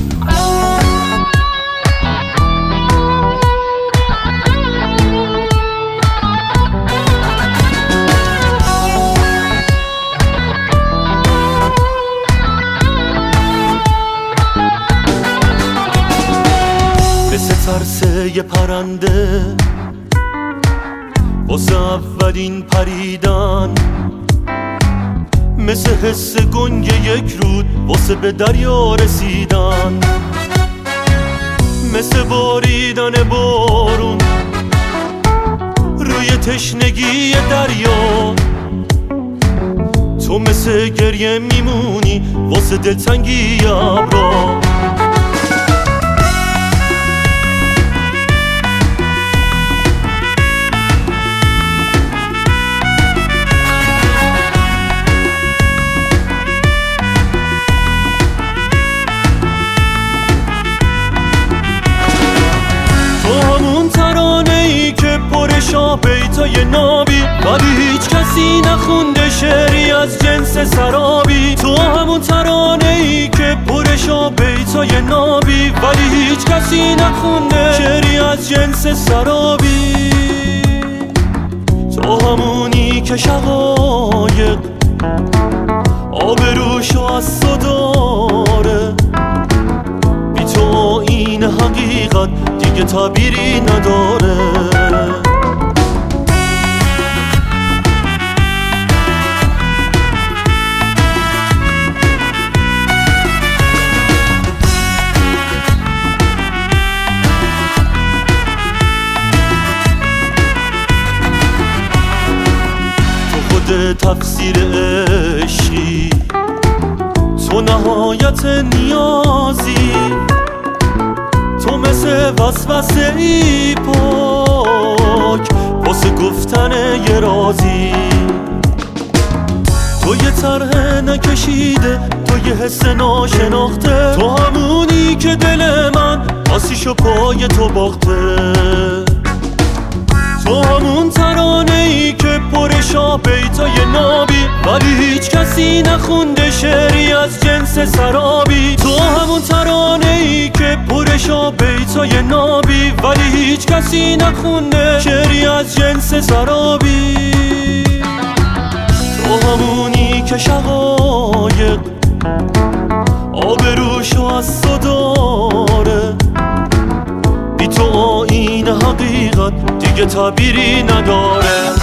مثل ترسه یه پرنده واسه اولین پریدن، مثل حس گنگ یک رود واسه به دریا رسیدن، مثل باریدن بارون روی تشنگی دریا. تو مثل گریه میمونی واسه دلتنگی ابرا. بیتای نابی ولی هیچ کسی نخونده شعری از جنس سرابی. تو همون ترانه ای که پرشا بیتای نابی ولی هیچ کسی نخونده شعری از جنس سرابی. تو همونی که شقایق آبروشو از تو داره، بی تو این حقیقت دیگه تعبیری نداره. تفسیر عشقی تو نهایت نیازی، تو مثل وسوسه ای پاک واسه گفتن یه رازی. تو یه طرح نکشیده، تو یه حس ناشناخته، تو همونی که دل من آسیشو پای تو باخته. تو همون ترانه ای که پرشا بیتای نابی ولی هیچ کسی نخونده شعری از جنس سرابی. تو همون ترانه ای که پرشا بیتای نابی ولی هیچ کسی نخونده شعری از جنس سرابی. تو همونی که شقایق آبروشو از تو داره، بی تو این حقیقت دیگه تعبیری نداره.